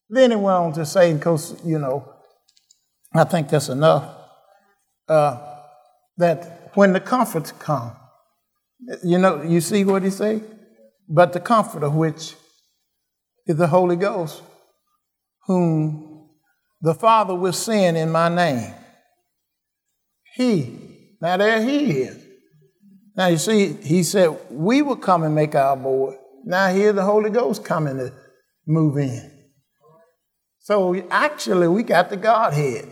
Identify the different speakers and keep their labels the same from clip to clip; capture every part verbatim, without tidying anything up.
Speaker 1: Then he went on to say, because, you know, I think that's enough, uh, that when the comforts come, you know, you see what he say? But the comforter, which is the Holy Ghost, whom the Father will send in my name. He, now there he is. Now you see, he said, we will come and make our board. Now here the Holy Ghost coming to move in. So actually we got the Godhead.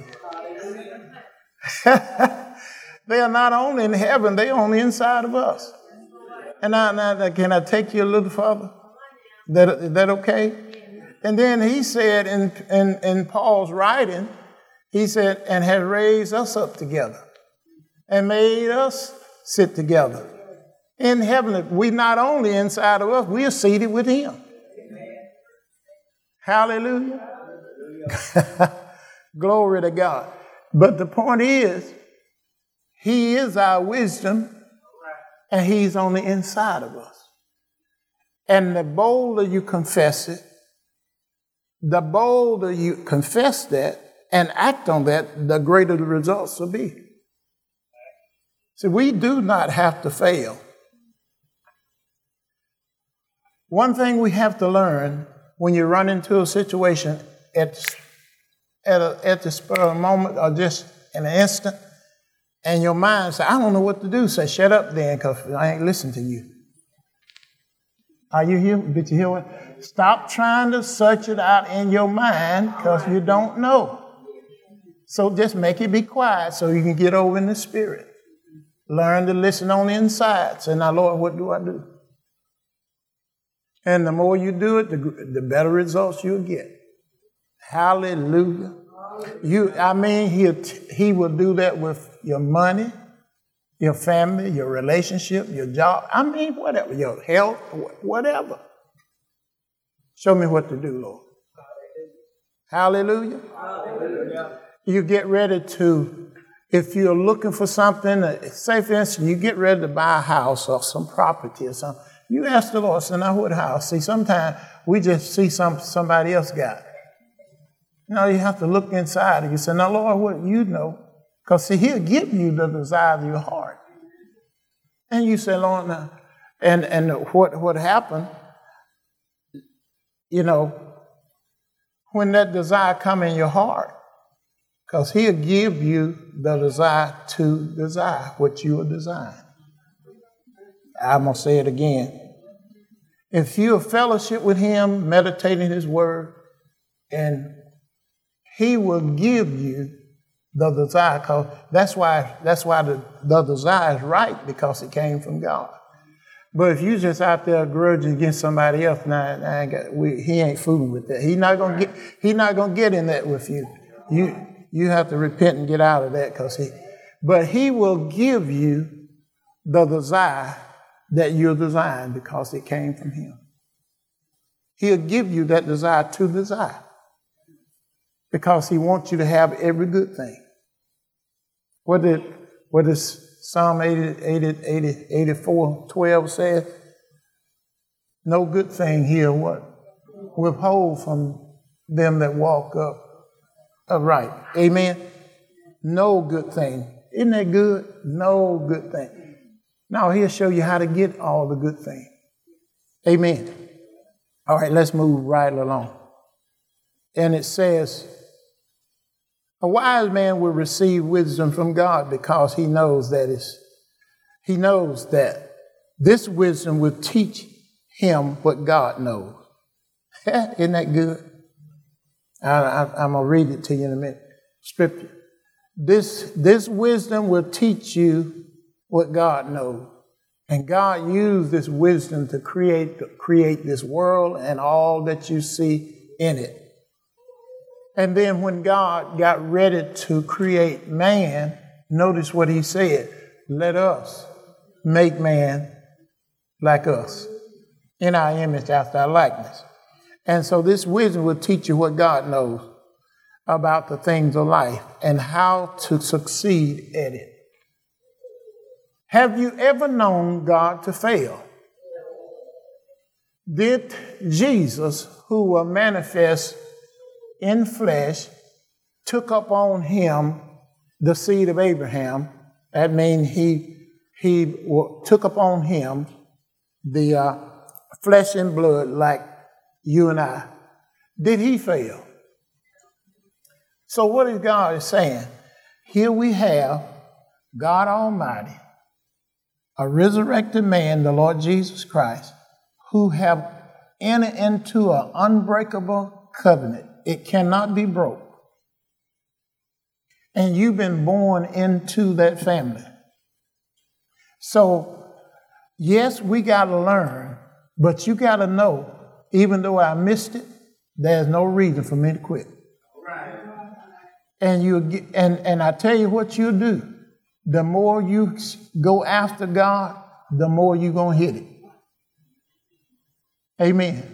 Speaker 1: They are not only in heaven, they are on the inside of us. And now, now can I take you a little further? That, is that okay? And then he said in, in, in Paul's writing, he said, and has raised us up together and made us sit together in heaven. We not only inside of us, we are seated with him. Hallelujah. Glory to God. But the point is, he is our wisdom, and he's on the inside of us. And the bolder you confess it, the bolder you confess that and act on that, the greater the results will be. See, we do not have to fail. One thing we have to learn when you run into a situation at, at, a, at the spur of a moment or just in an instant, and your mind says, I don't know what to do. Say, shut up then, because I ain't listening to you. Are you here? Did you hear what? Stop trying to search it out in your mind, because you don't know. So just make it be quiet so you can get over in the spirit. Learn to listen on the inside. Say, now, Lord, what do I do? And the more you do it, the, the better results you'll get. Hallelujah. You, I mean, he he will do that with your money, your family, your relationship, your job. I mean, whatever, your health, whatever. Show me what to do, Lord. Hallelujah. Hallelujah. You get ready to, if you're looking for something, say for instance, you get ready to buy a house or some property or something. You ask the Lord, say, now what house? See, sometimes we just see some somebody else got it. You know, you have to look inside and you say, now, Lord, what you know? Because, see, he'll give you the desire of your heart. And you say, Lord, now, and, and what, what happened, you know, when that desire come in your heart, because he'll give you the desire to desire what you are designed. I'm going to say it again. If you have fellowship with him, meditating his word, and he will give you the desire, because that's why that's why the, the desire is right, because it came from God. But if you just out there grudging against somebody else, nah, nah, I ain't got, we, he ain't fooling with that. He not gonna get he not gonna get in that with you. You you have to repent and get out of that, because he. But he will give you the desire that you're designed, because it came from him. He'll give you that desire to desire, because he wants you to have every good thing. What did, what does Psalm eighty, eighty, eighty, eighty-four, twelve say? No good thing he'll what? Withhold from them that walk up upright. Amen? No good thing. Isn't that good? No good thing. Now he'll show you how to get all the good things. Amen. All right, let's move right along. And it says, a wise man will receive wisdom from God, because he knows that it's, he knows that this wisdom will teach him what God knows. Isn't that good? I, I, I'm going to read it to you in a minute. Scripture. This, this wisdom will teach you what God knows. And God used this wisdom to create, to create this world and all that you see in it. And then when God got ready to create man, notice what he said. Let us make man like us, in our image, after our likeness. And so this wisdom will teach you what God knows about the things of life and how to succeed at it. Have you ever known God to fail? Did Jesus, who will manifest in flesh, took up on him the seed of Abraham. That means he, he took up on him the uh, flesh and blood like you and I. Did he fail? So what is God saying? Here we have God Almighty, a resurrected man, the Lord Jesus Christ, who have entered into an unbreakable covenant. It cannot be broke. And you've been born into that family. So, yes, we got to learn, but you got to know, even though I missed it, there's no reason for me to quit. Right. And you and and I tell you what you'll do. The more you go after God, the more you're going to hit it. Amen.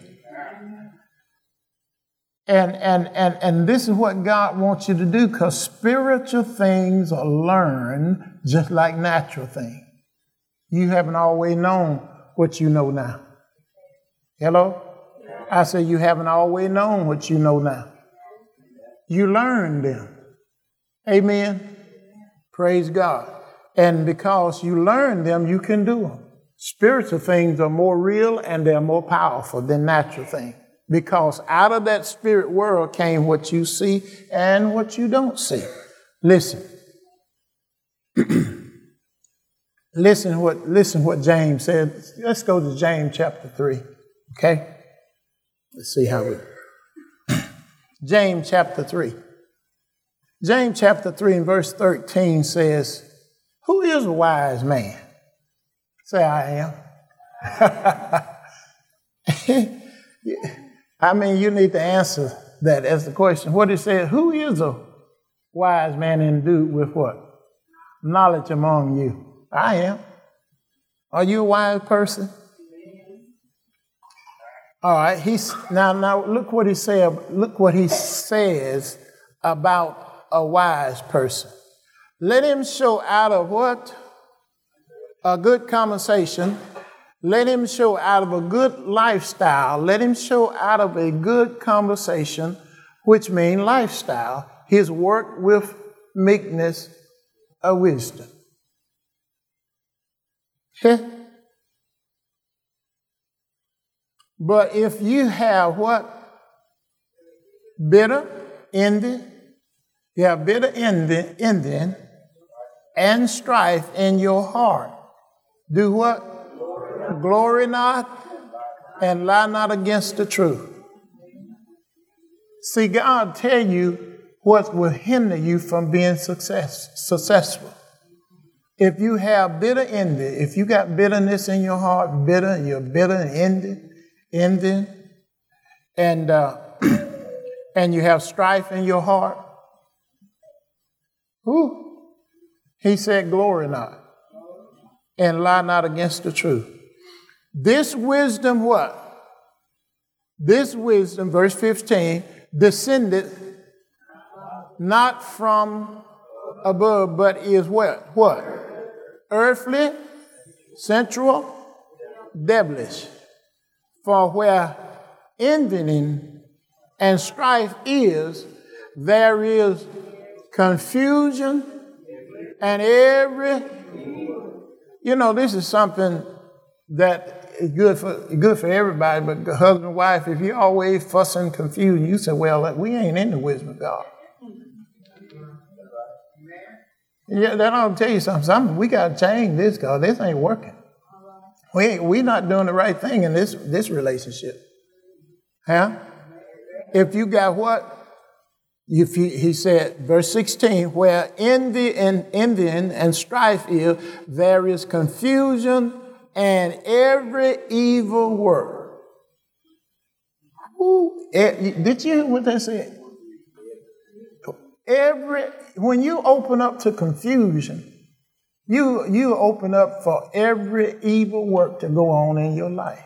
Speaker 1: And, and, and, and this is what God wants you to do, because spiritual things are learned just like natural things. You haven't always known what you know now. Hello? I say you haven't always known what you know now. You learned them. Amen. Praise God. And because you learn them, you can do them. Spiritual things are more real and they're more powerful than natural things. Because out of that spirit world came what you see and what you don't see. Listen. listen what listen what James said. Let's go to James chapter three. Okay? Let's see how we James chapter three. James chapter three and verse thirteen says, who is a wise man? Say, I am. I mean, you need to answer that as the question. What it says, who is a wise man endued with what? Knowledge among you. I am. Are you a wise person? All right. He's now, now look what he said. Look what he says about a wise person. Let him show out of what? A good conversation. Let him show out of a good lifestyle. Let him show out of a good conversation, which means lifestyle, his work with meekness of wisdom. But if you have what? Bitter envy. You have bitter envy, envy and strife in your heart. Do what? Glory not and lie not against the truth. See, God tell you what will hinder you from being success, successful. If you have bitter envy, if you got bitterness in your heart, bitter, you're bitter and envy, envy, and uh, and you have strife in your heart, whoo, he said, glory not and lie not against the truth. This wisdom, what? This wisdom, verse fifteen, descended not from above, but is what? What? Earthly, sensual, devilish. For where envying and strife is, there is confusion and every, you know, this is something that is good for good for everybody, but husband and wife, if you're always fussing and confused, you say, well, we ain't in the wisdom of God. Yeah, that ought to tell you something. something we got to change this, because this ain't working. We ain't, we're not doing the right thing in this, this relationship. Huh? If you got what? If you, he said, verse sixteen, where envy and envying and strife is, there is confusion and every evil word. Ooh, did you hear what that said? Every, when you open up to confusion, you, you open up for every evil work to go on in your life.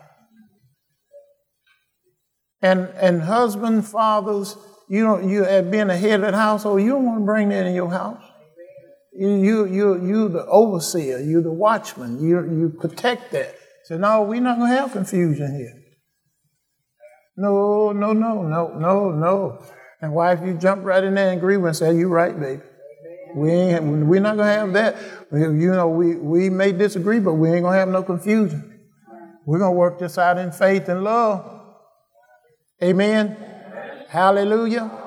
Speaker 1: And, and husband, fathers, you don't, you as being the head of the household, you don't want to bring that in your house. You, you, you, you the overseer, you the watchman, you, you protect that. So no, we're not going to have confusion here. No, no, no, no, no, no. And wife, you jump right in there and agree and say, "You right, baby. We ain't, we're not gonna have that. You know, we we may disagree, but we ain't gonna have no confusion. We're gonna work this out in faith and love." Amen. Hallelujah.